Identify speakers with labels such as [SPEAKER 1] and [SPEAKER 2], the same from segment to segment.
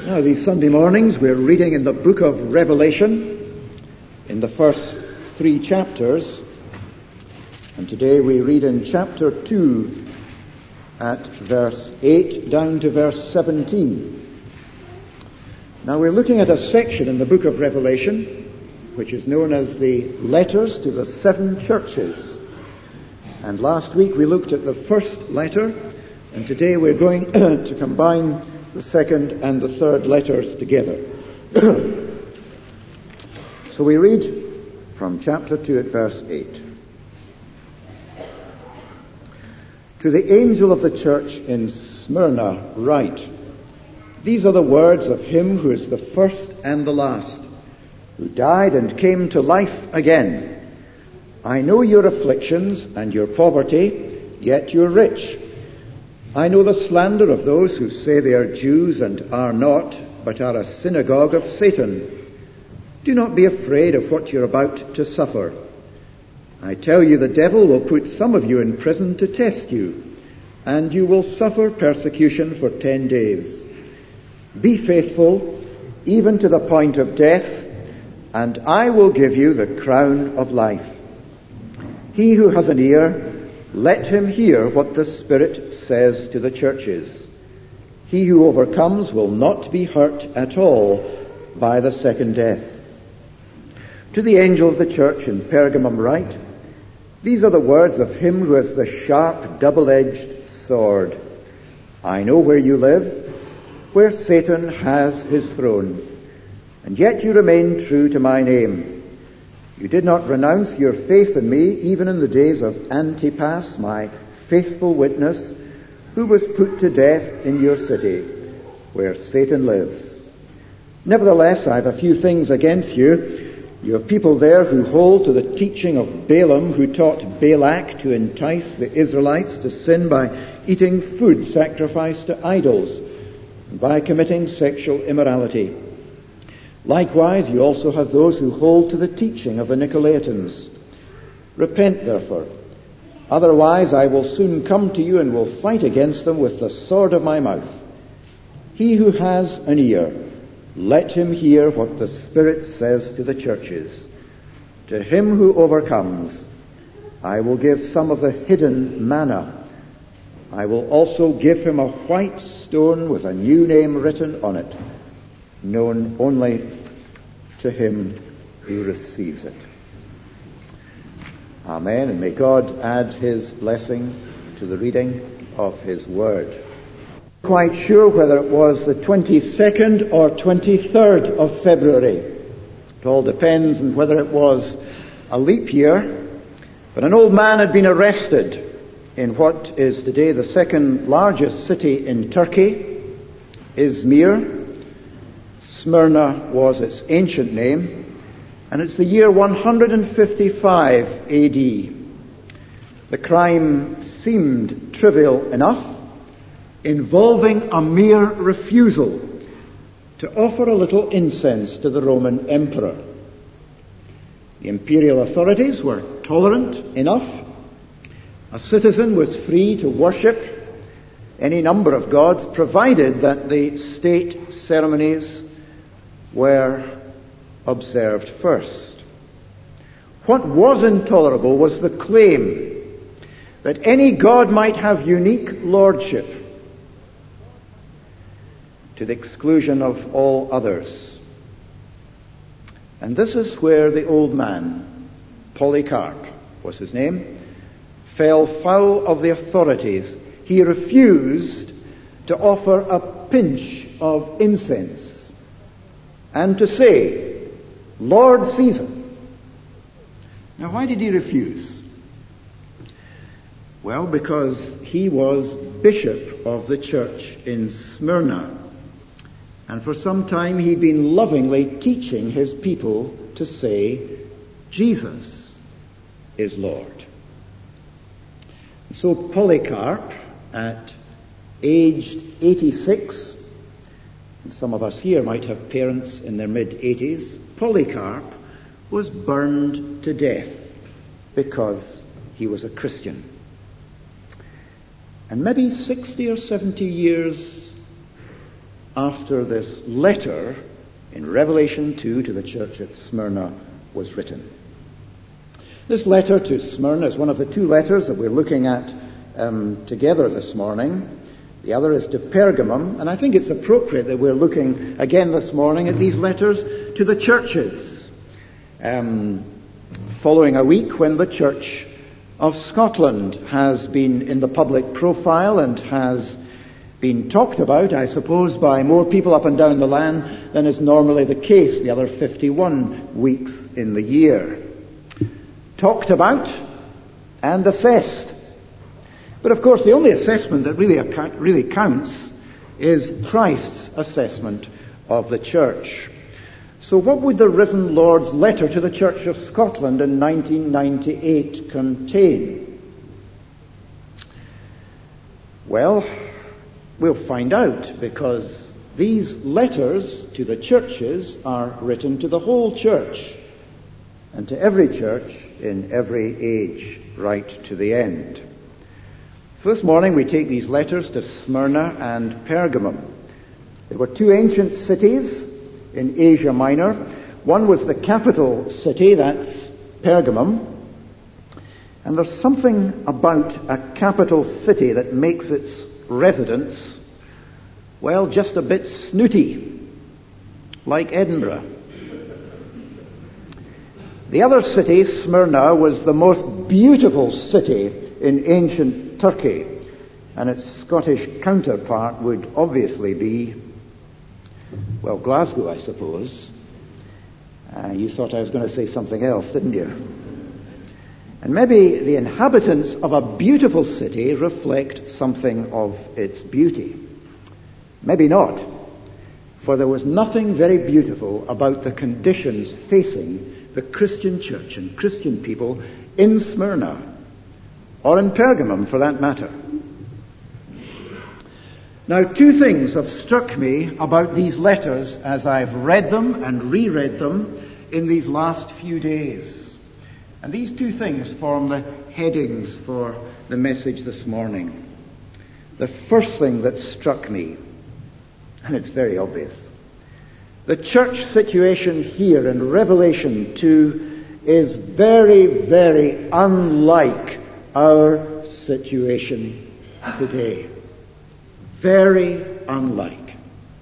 [SPEAKER 1] Now, these Sunday mornings we're reading in the book of Revelation in the first 3 chapters. And today we read in chapter 2 at verse 8 down to verse 17. Now we're looking at a section in the book of Revelation which is known as the letters to the 7 churches. And last week we looked at the first letter, and today we're going to combine the second and the third letters together. So we read from chapter 2 at verse 8. To the angel of the church in Smyrna write, these are the words of him who is the first and the last, who died and came to life again. I know your afflictions and your poverty, yet you're rich. I know the slander of those who say they are Jews and are not, but are a synagogue of Satan. Do not be afraid of what you're about to suffer. I tell you, the devil will put some of you in prison to test you, and you will suffer persecution for 10 days. Be faithful, even to the point of death, and I will give you the crown of life. He who has an ear, let him hear what the Spirit says to the churches. He who overcomes will not be hurt at all by the second death. To the angel of the church in Pergamum write, these are the words of him who has the sharp, double-edged sword. I know where you live, where Satan has his throne, and yet you remain true to my name. You did not renounce your faith in me, even in the days of Antipas, my faithful witness, who was put to death in your city, where Satan lives. Nevertheless, I have a few things against you. You have people there who hold to the teaching of Balaam, who taught Balak to entice the Israelites to sin by eating food sacrificed to idols and by committing sexual immorality. Likewise, you also have those who hold to the teaching of the Nicolaitans. Repent, therefore. Otherwise, I will soon come to you and will fight against them with the sword of my mouth. He who has an ear, let him hear what the Spirit says to the churches. To him who overcomes, I will give some of the hidden manna. I will also give him a white stone with a new name written on it, known only to him who receives it. Amen, and may God add his blessing to the reading of his word. Quite sure whether it was the 22nd or 23rd of February. It all depends on whether it was a leap year. But an old man had been arrested in what is today the second largest city in Turkey, Izmir. Smyrna was its ancient name, and it's the year 155 AD. The crime seemed trivial enough, involving a mere refusal to offer a little incense to the Roman emperor. The imperial authorities were tolerant enough. A citizen was free to worship any number of gods, provided that the state ceremonies were observed first. What was intolerable was the claim that any god might have unique lordship to the exclusion of all others. And this is where the old man, Polycarp was his name, fell foul of the authorities. He refused to offer a pinch of incense and to say, Lord Caesar. Now, why did he refuse? Well, because he was bishop of the church in Smyrna. And for some time he'd been lovingly teaching his people to say, Jesus is Lord. And so Polycarp, at aged 86, and some of us here might have parents in their mid-80s, Polycarp was burned to death because he was a Christian. And maybe 60 or 70 years after this letter in Revelation 2 to the church at Smyrna was written. This letter to Smyrna is one of the two letters that we're looking at together this morning. The other is to Pergamum, and I think it's appropriate that we're looking again this morning at these letters to the churches, following a week when the Church of Scotland has been in the public profile and has been talked about, I suppose, by more people up and down the land than is normally the case the other 51 weeks in the year. Talked about and assessed. But of course the only assessment that really counts is Christ's assessment of the church. So what would the risen Lord's letter to the Church of Scotland in 1998 contain? Well, we'll find out, because these letters to the churches are written to the whole church and to every church in every age, right to the end. So this morning we take these letters to Smyrna and Pergamum. They were two ancient cities in Asia Minor. One was the capital city, that's Pergamum. And there's something about a capital city that makes its residents, well, just a bit snooty, like Edinburgh. The other city, Smyrna, was the most beautiful city in ancient Turkey, and its Scottish counterpart would obviously be, well, Glasgow, I suppose. You thought I was going to say something else, didn't you? And maybe the inhabitants of a beautiful city reflect something of its beauty. Maybe not, for there was nothing very beautiful about the conditions facing the Christian church and Christian people in Smyrna, or in Pergamum for that matter. Now, two things have struck me about these letters as I've read them and reread them in these last few days. And these two things form the headings for the message this morning. The first thing that struck me, and it's very obvious, the church situation here in Revelation 2 is very, very unlike our situation today. Very unlike.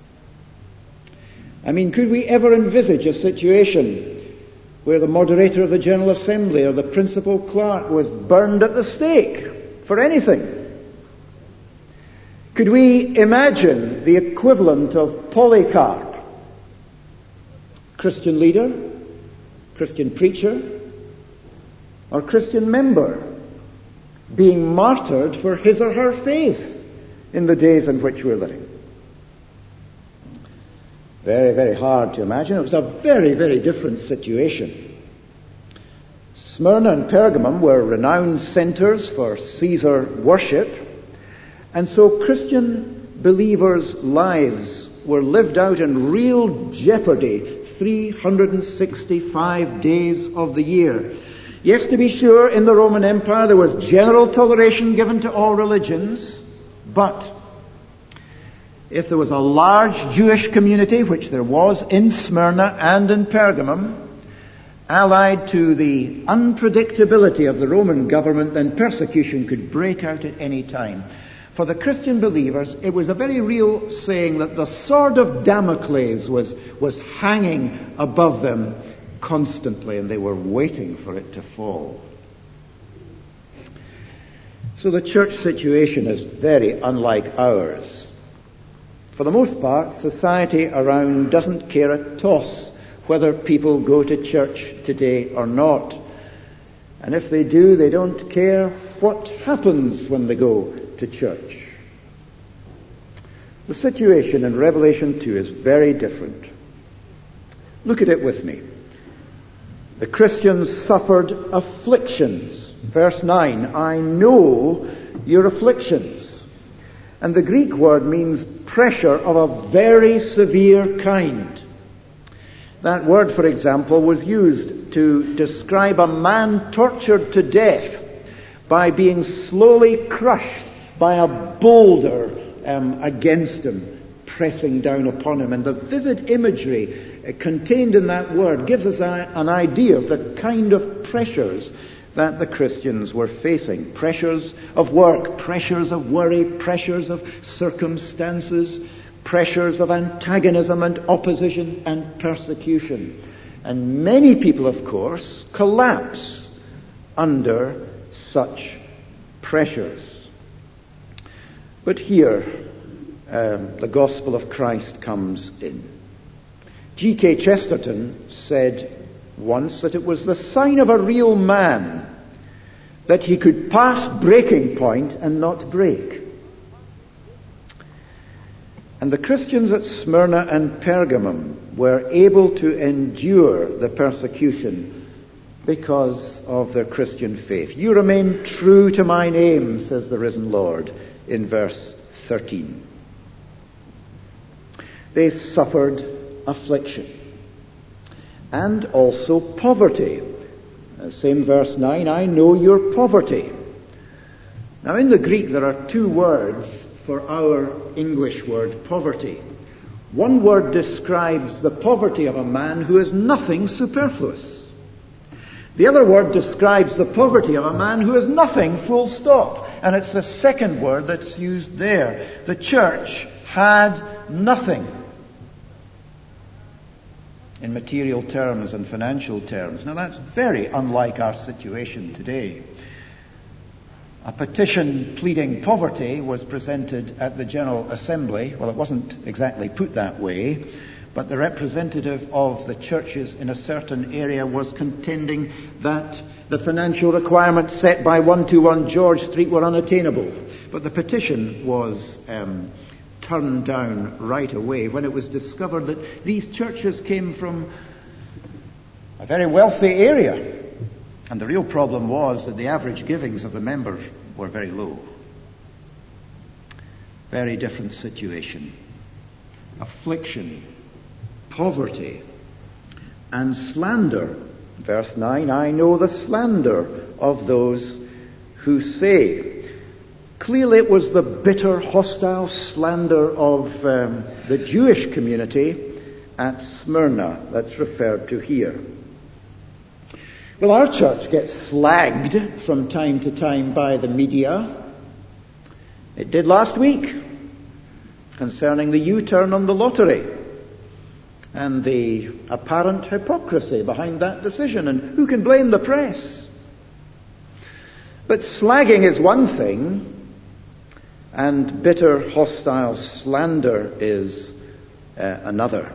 [SPEAKER 1] I mean, could we ever envisage a situation where the moderator of the General Assembly or the principal clerk was burned at the stake for anything? Could we imagine the equivalent of Polycarp, Christian leader, Christian preacher, or Christian member, being martyred for his or her faith in the days in which we're living? Very, very hard to imagine. It was a very, very different situation. Smyrna and Pergamum were renowned centers for Caesar worship, and so Christian believers' lives were lived out in real jeopardy 365 days of the year. Yes, to be sure, in the Roman Empire there was general toleration given to all religions, but if there was a large Jewish community, which there was in Smyrna and in Pergamum, allied to the unpredictability of the Roman government, then persecution could break out at any time. For the Christian believers, it was a very real saying that the sword of Damocles was hanging above them constantly, and they were waiting for it to fall. So the church situation is very unlike ours. For the most part, society around doesn't care a toss whether people go to church today or not. And if they do, they don't care what happens when they go to church. The situation in Revelation 2 is very different. Look at it with me. The Christians suffered afflictions. Verse 9, I know your afflictions. And the Greek word means pressure of a very severe kind. That word, for example, was used to describe a man tortured to death by being slowly crushed by a boulder against him. pressing down upon him. And the vivid imagery contained in that word gives us an idea of the kind of pressures that the Christians were facing. Pressures of work, pressures of worry, pressures of circumstances, pressures of antagonism and opposition and persecution. And many people, of course, collapse under such pressures. But here, the gospel of Christ comes in. G.K. Chesterton said once that it was the sign of a real man that he could pass breaking point and not break. And the Christians at Smyrna and Pergamum were able to endure the persecution because of their Christian faith. You remain true to my name, says the risen Lord in verse 13. They suffered affliction and also poverty. Same verse 9, I know your poverty. Now in the Greek there are two words for our English word poverty. One word describes the poverty of a man who has nothing superfluous. The other word describes the poverty of a man who has nothing, full stop. And it's the second word that's used there. The church had nothing in material terms and financial terms. Now that's very unlike our situation today. A petition pleading poverty was presented at the General Assembly. Well, it wasn't exactly put that way, but the representative of the churches in a certain area was contending that the financial requirements set by 121 George Street were unattainable. But the petition was turned down right away when it was discovered that these churches came from a very wealthy area. And the real problem was that the average givings of the members were very low. Very different situation. Affliction, poverty, and slander. Verse 9, I know the slander of those who say. Clearly it was the bitter, hostile slander of the Jewish community at Smyrna that's referred to here. Well, our church gets slagged from time to time by the media. It did last week concerning the U-turn on the lottery and the apparent hypocrisy behind that decision. And who can blame the press? But slagging is one thing, and bitter, hostile slander is another.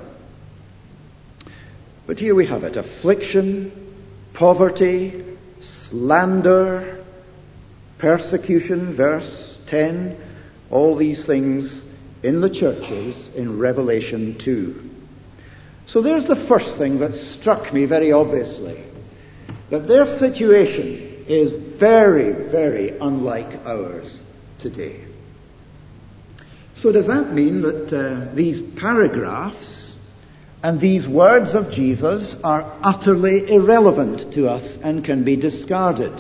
[SPEAKER 1] But here we have it. Affliction, poverty, slander, persecution, verse 10, all these things in the churches in Revelation 2. So there's the first thing that struck me very obviously, that their situation is very, very unlike ours today. So does that mean that these paragraphs and these words of Jesus are utterly irrelevant to us and can be discarded?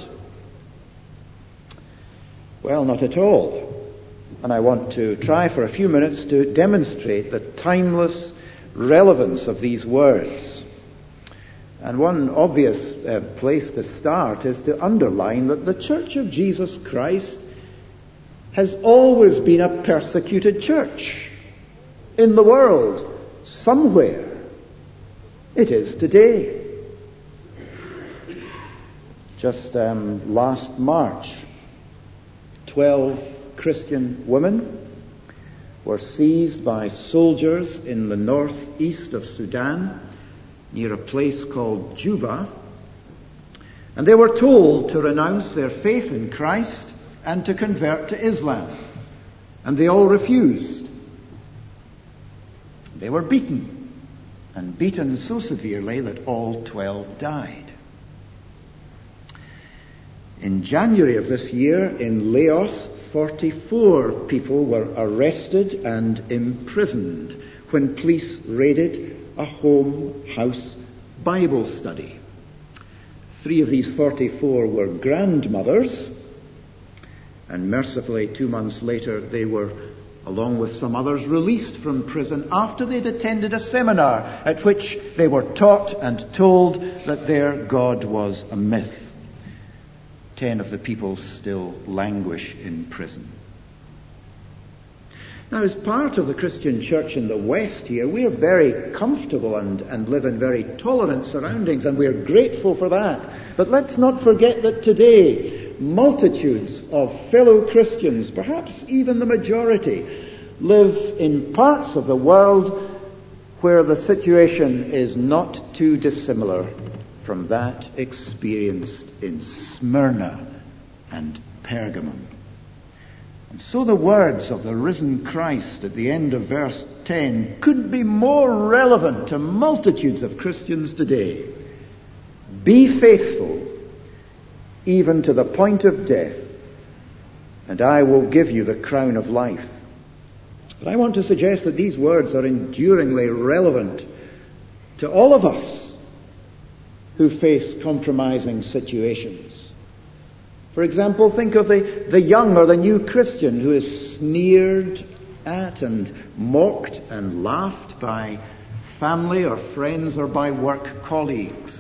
[SPEAKER 1] Well, not at all. And I want to try for a few minutes to demonstrate the timeless relevance of these words. And one obvious place to start is to underline that the Church of Jesus Christ has always been a persecuted church in the world, somewhere. It is today. Just last March, 12 Christian women were seized by soldiers in the northeast of Sudan, near a place called Juba, and they were told to renounce their faith in Christ and to convert to Islam. And they all refused. They were beaten, and beaten so severely that all 12 died. In January of this year, in Laos, 44 people were arrested and imprisoned when police raided a home house Bible study. 3 of these 44 were grandmothers, and mercifully 2 months later they were along with some others, released from prison after they'd attended a seminar at which they were taught and told that their God was a myth. 10 of the people still languish in prison. Now, as part of the Christian church in the West here, we're very comfortable and live in very tolerant surroundings, and we're grateful for that. But let's not forget that today, multitudes of fellow Christians, perhaps even the majority, live in parts of the world where the situation is not too dissimilar from that experienced in Smyrna and Pergamum. And so the words of the risen Christ at the end of verse 10 couldn't be more relevant to multitudes of Christians today. Be faithful even to the point of death, and I will give you the crown of life. But I want to suggest that these words are enduringly relevant to all of us who face compromising situations. For example, think of the young or the new Christian who is sneered at and mocked and laughed by family or friends or by work colleagues.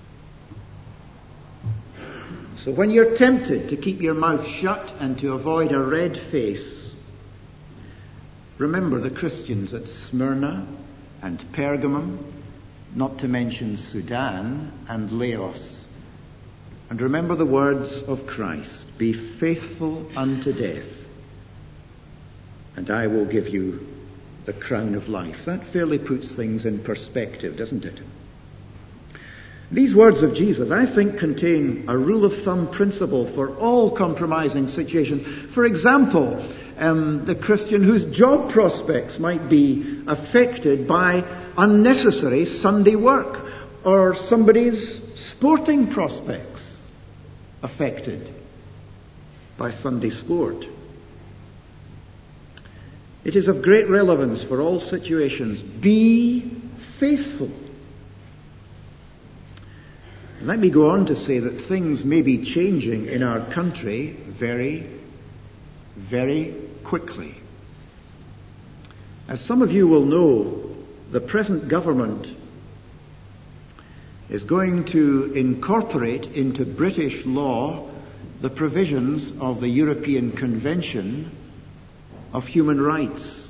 [SPEAKER 1] So when you're tempted to keep your mouth shut and to avoid a red face, remember the Christians at Smyrna and Pergamum, not to mention Sudan and Laos. And remember the words of Christ, be faithful unto death, and I will give you the crown of life. That fairly puts things in perspective, doesn't it? These words of Jesus, I think, contain a rule of thumb principle for all compromising situations. For example, the Christian whose job prospects might be affected by unnecessary Sunday work, or somebody's sporting prospects affected by Sunday sport. It is of great relevance for all situations. Be faithful. Let me go on to say that things may be changing in our country very, very quickly. As some of you will know, the present government is going to incorporate into British law the provisions of the European Convention of Human Rights.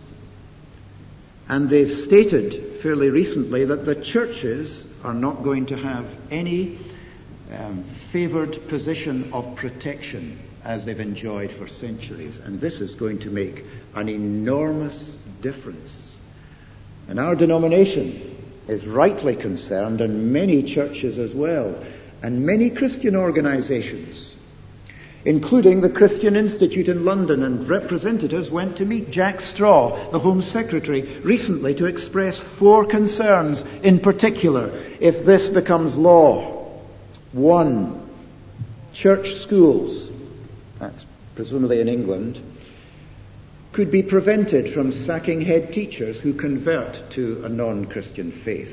[SPEAKER 1] And they've stated fairly recently that the churches are not going to have any favoured position of protection as they've enjoyed for centuries. And this is going to make an enormous difference. And our denomination is rightly concerned, and many churches as well, and many Christian organisations, including the Christian Institute in London, and representatives went to meet Jack Straw, the Home Secretary, recently to express 4 concerns in particular if this becomes law. 1, church schools, that's presumably in England, could be prevented from sacking head teachers who convert to a non-Christian faith.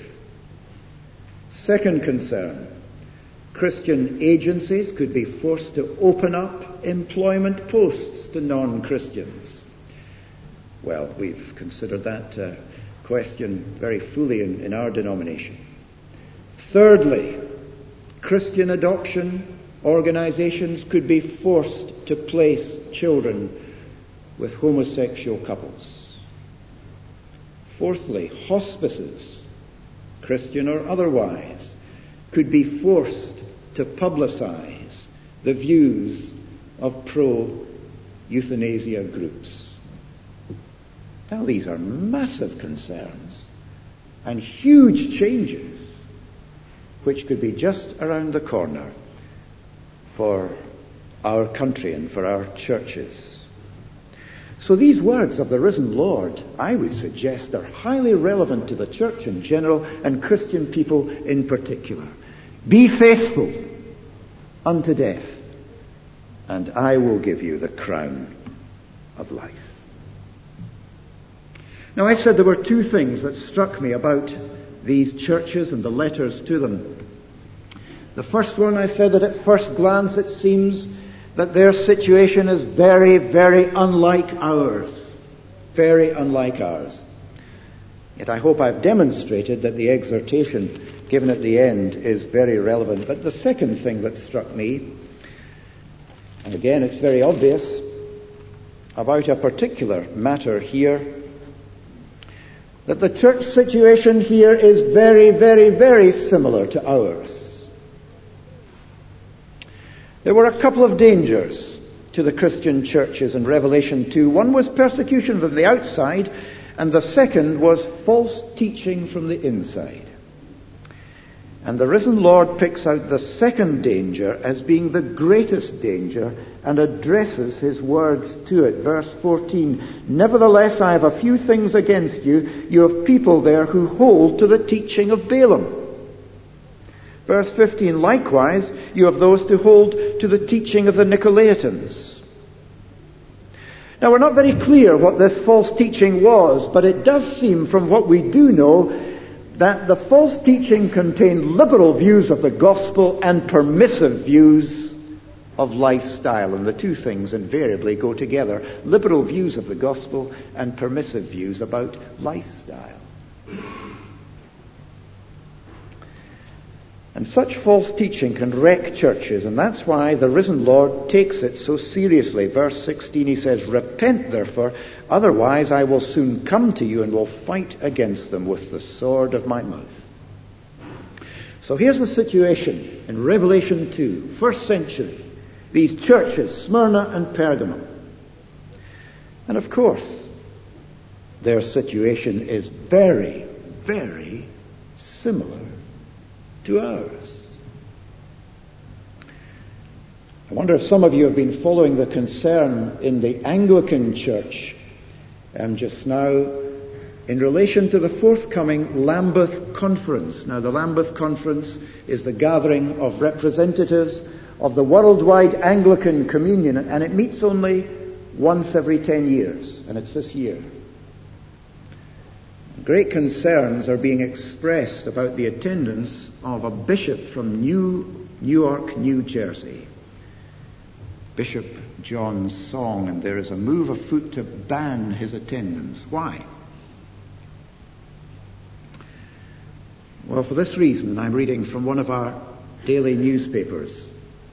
[SPEAKER 1] Second concern, Christian agencies could be forced to open up employment posts to non-Christians. Well, we've considered that question very fully in our denomination. Thirdly, Christian adoption organizations could be forced to place children with homosexual couples. Fourthly, hospices, Christian or otherwise, could be forced to publicize the views of pro-euthanasia groups. Now, these are massive concerns and huge changes which could be just around the corner for our country and for our churches. So these words of the risen Lord, I would suggest, are highly relevant to the church in general and Christian people in particular. Be faithful unto death, and I will give you the crown of life. Now, I said there were 2 things that struck me about these churches and the letters to them. The first one, I said that at first glance it seems that their situation is very, very unlike ours. very unlike ours. Yet I hope I've demonstrated that the exhortation given at the end is very relevant. But the second thing that struck me, and again it's very obvious, about a particular matter here, that the church situation here is very, very, very similar to ours. There were a couple of dangers to the Christian churches in Revelation 2. One was persecution from the outside, and the second was false teaching from the inside. And the risen Lord picks out the second danger as being the greatest danger and addresses his words to it. Verse 14, "Nevertheless, I have a few things against you. You have people there who hold to the teaching of Balaam." Verse 15, "Likewise, you have those who hold to the teaching of the Nicolaitans." Now, we're not very clear what this false teaching was, but it does seem from what we do know that the false teaching contained liberal views of the gospel and permissive views of lifestyle. And the two things invariably go together. Liberal views of the gospel and permissive views about lifestyle. And such false teaching can wreck churches, and that's why the risen Lord takes it so seriously. Verse 16, he says, "Repent therefore, otherwise I will soon come to you and will fight against them with the sword of my mouth." So here's the situation in Revelation 2, first century. These churches, Smyrna and Pergamum. And of course, their situation is very, very similar to ours. I wonder if some of you have been following the concern in the Anglican Church just now in relation to the forthcoming Lambeth Conference. Now, the Lambeth Conference is the gathering of representatives of the worldwide Anglican Communion, and it meets only once every 10 years, and it's this year. Great concerns are being expressed about the attendance of a bishop from Newark, New Jersey, Bishop John Song, and there is a move afoot to ban his attendance. Why? Well, for this reason, and I'm reading from one of our daily newspapers.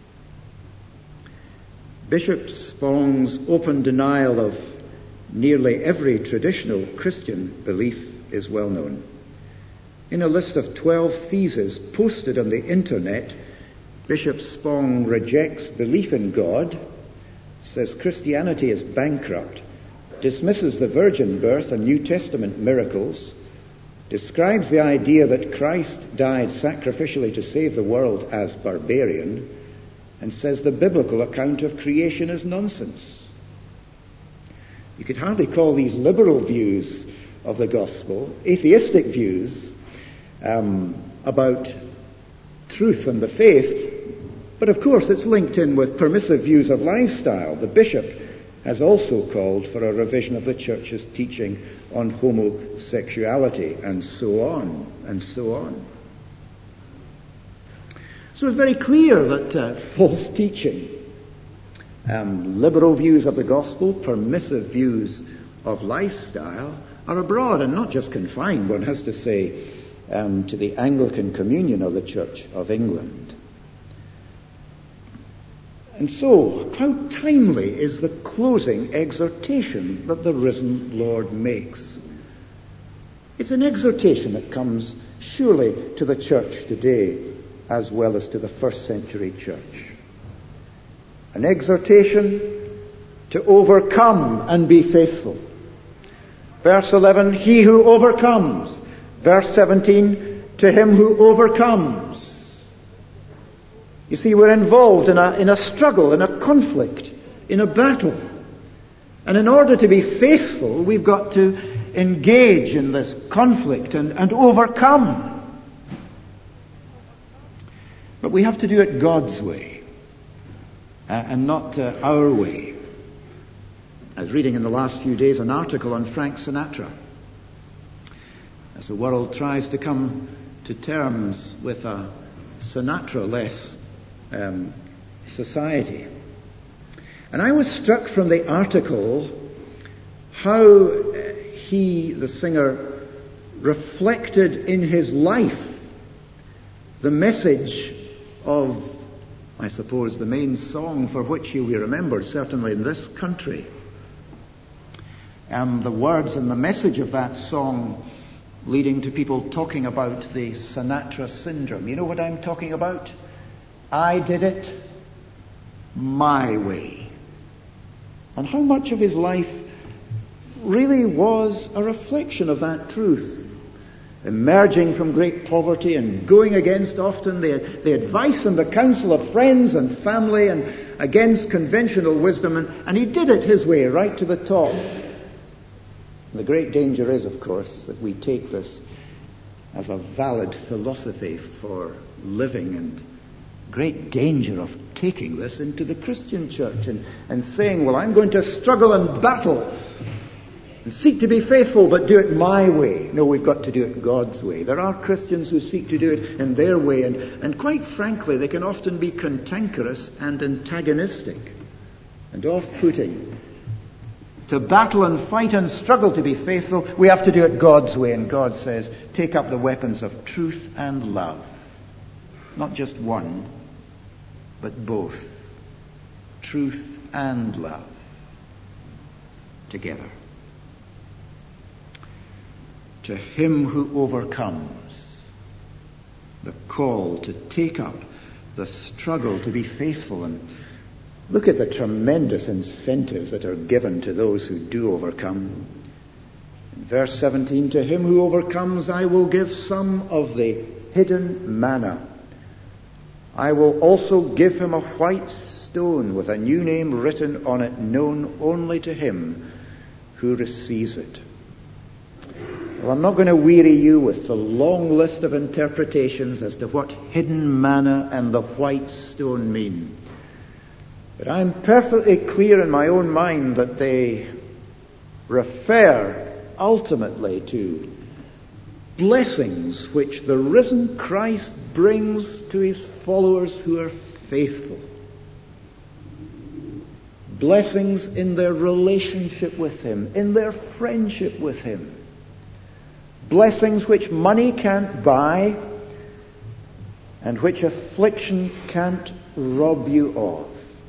[SPEAKER 1] Bishop Spong's open denial of nearly every traditional Christian belief is well known. In a list of 12 theses posted on the internet, Bishop Spong rejects belief in God, says Christianity is bankrupt, dismisses the virgin birth and New Testament miracles, describes the idea that Christ died sacrificially to save the world as barbarian, and says the biblical account of creation is nonsense. You could hardly call these liberal views of the gospel, atheistic views about truth and the faith, but of course it's linked in with permissive views of lifestyle. The bishop has also called for a revision of the church's teaching on homosexuality, and so on, and so on. So it's very clear that false teaching, liberal views of the gospel, permissive views of lifestyle are abroad, and not just confined, one has to say, to the Anglican Communion of the Church of England. And so, how timely is the closing exhortation that the risen Lord makes? It's an exhortation that comes surely to the church today as well as to the first century church. An exhortation to overcome and be faithful. Verse 11, he who overcomes. Verse 17, to him who overcomes. You see, we're involved in a struggle, in a conflict, in a battle. And in order to be faithful, we've got to engage in this conflict and overcome. But we have to do it God's way, and not our way. I was reading in the last few days an article on Frank Sinatra. As the world tries to come to terms with a Sinatra-less society. And I was struck from the article how he, the singer, reflected in his life the message of, I suppose, the main song for which he'll be remembered, certainly in this country. And the words and the message of that song leading to people talking about the Sinatra syndrome. You know what I'm talking about? I did it my way. And how much of his life really was a reflection of that truth. Emerging from great poverty and going against often the advice and the counsel of friends and family and against conventional wisdom. And he did it his way, right to the top. The great danger is, of course, that we take this as a valid philosophy for living, and great danger of taking this into the Christian church and saying, well, I'm going to struggle and battle and seek to be faithful, but do it my way. No, we've got to do it God's way. There are Christians who seek to do it in their way, and quite frankly, they can often be cantankerous and antagonistic and off-putting. To battle and fight and struggle to be faithful, we have to do it God's way. And God says, take up the weapons of truth and love. Not just one, but both. Truth and love. Together. To him who overcomes, the call to take up the struggle to be faithful. And look at the tremendous incentives that are given to those who do overcome. In verse 17, to him who overcomes, I will give some of the hidden manna. I will also give him a white stone with a new name written on it, known only to him who receives it. Well, I'm not going to weary you with the long list of interpretations as to what hidden manna and the white stone mean. But I'm perfectly clear in my own mind that they refer ultimately to blessings which the risen Christ brings to his followers who are faithful. Blessings in their relationship with him, in their friendship with him. Blessings which money can't buy and which affliction can't rob you of.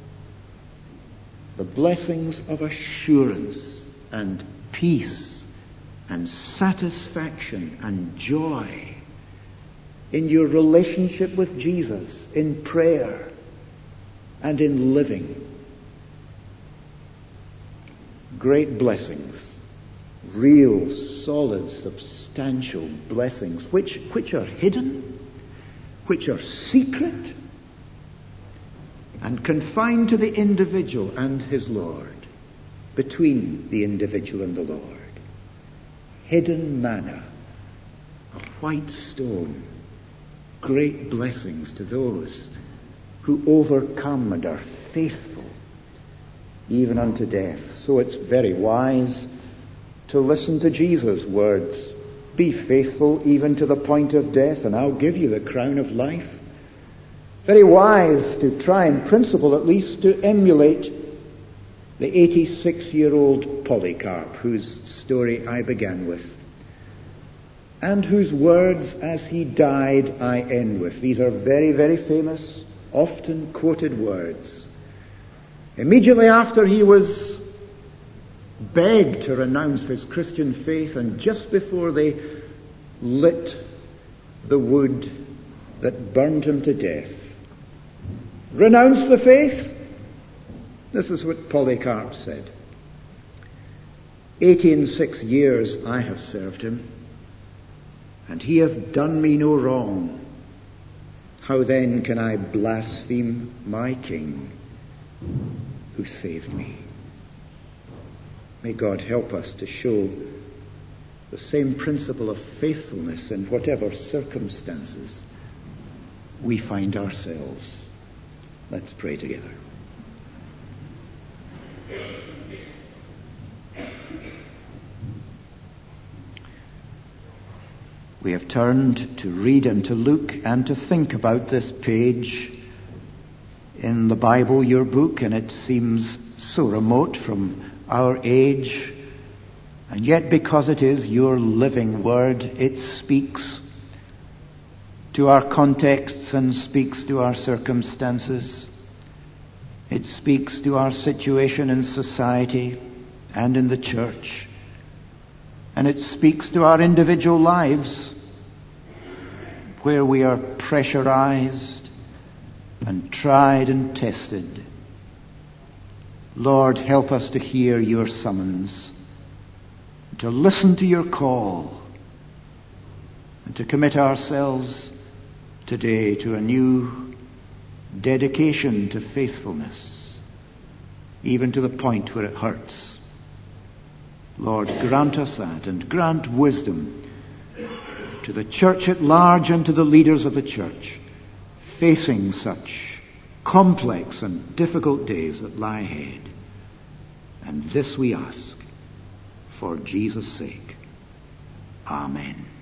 [SPEAKER 1] The blessings of assurance and peace and satisfaction and joy in your relationship with Jesus, in prayer and in living. Great blessings, real, solid, substantial blessings, which are hidden, which are secret, and confined to the individual and his Lord, between the individual and the Lord. Hidden manna, a white stone, great blessings to those who overcome and are faithful, even unto death. So it's very wise to listen to Jesus' words. Be faithful even to the point of death, and I'll give you the crown of life. Very wise to try, in principle at least, to emulate the 86-year-old Polycarp, whose story I began with, and whose words as he died I end with. These are very, very famous, often quoted words. Immediately after he was begged to renounce his Christian faith, and just before they lit the wood that burned him to death, renounce the faith? This is what Polycarp said. 86 years I have served him, and he hath done me no wrong. How then can I blaspheme my King who saved me? May God help us to show the same principle of faithfulness in whatever circumstances we find ourselves. Let's pray together. We have turned to read and to look and to think about this page in the Bible, your book, and it seems so remote from our age And yet, because it is your living word, it speaks to our contexts and speaks to our circumstances. It speaks to our situation in society and in the church. And it speaks to our individual lives, where we are pressurized and tried and tested. Lord, help us to hear your summons, to listen to your call, and to commit ourselves today to a new dedication to faithfulness, even to the point where it hurts. Lord, grant us that, and grant wisdom to the church at large and to the leaders of the church facing such complex and difficult days that lie ahead. And this we ask for Jesus' sake. Amen.